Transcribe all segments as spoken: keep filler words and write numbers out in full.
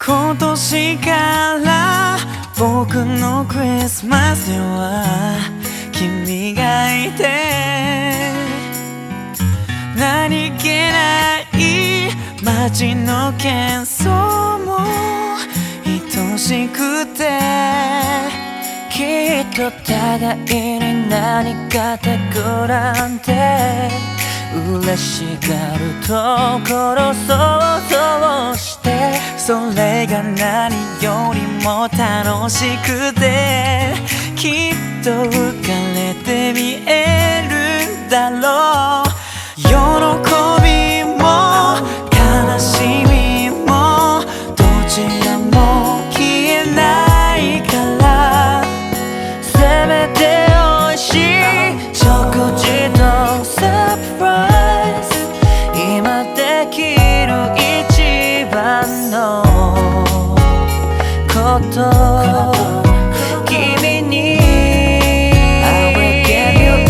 今年から僕のクリスマスには君がいて、何気ない街の喧騒も愛しくて、 きっと互いに何か企んで嬉しがるところ想像して、 それが何よりも楽しくて、きっと浮かれて見えるんだろう。喜びも悲しみもどちらも消えないから、 せめて美味しい食事とサプライズ、今できる一番のこと君に I will give you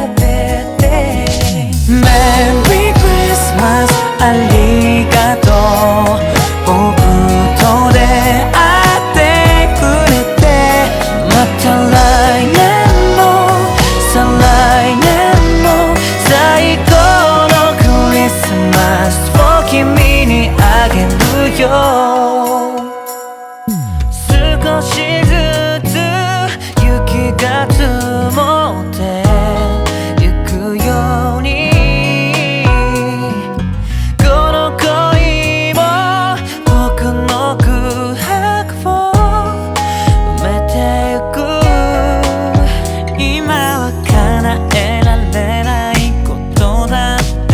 everything。 Merry Christmas ありがとう、僕と出会ってくれて、 また来年も再来年も最高のクリスマスを君にあげるよ。少しずつ雪が積もってゆくように、この恋も僕の空白を埋めてゆく。 今は叶えられないことだって、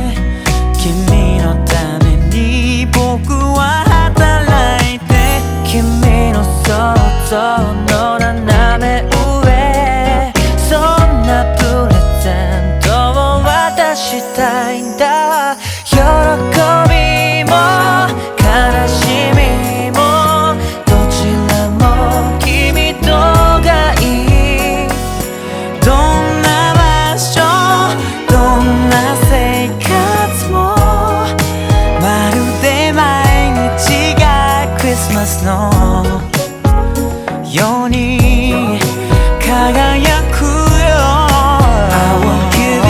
君のために僕は働いて、 君の想像の斜め上、そんなプレゼントを渡したいんだ。喜びも悲しみもどちらも君とがいい。 どんな場所どんな生活もまるで毎日がクリスマスのように輝くよ。 I will give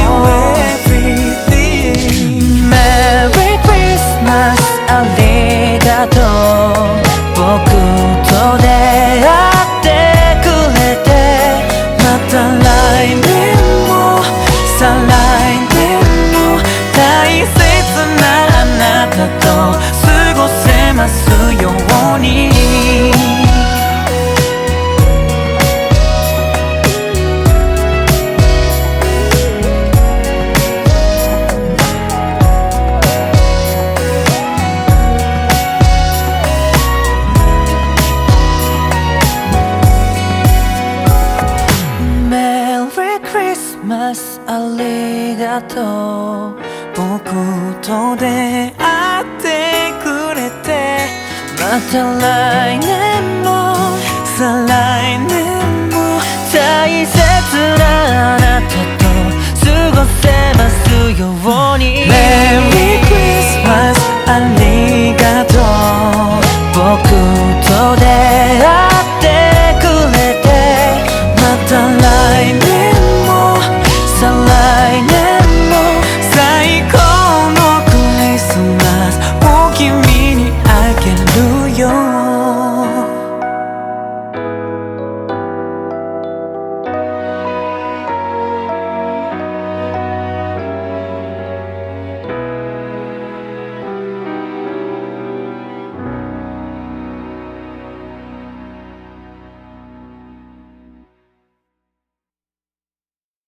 you everything。 Merry Christmas ありがとう、僕と出会ってくれて、 また来年も再来年も大切なあなたと過ごせますように。 Merry Christmas ありがとう、 僕と出会ってくれて、 また来年も再来年も大切なあなたと過ごせますように。 Merry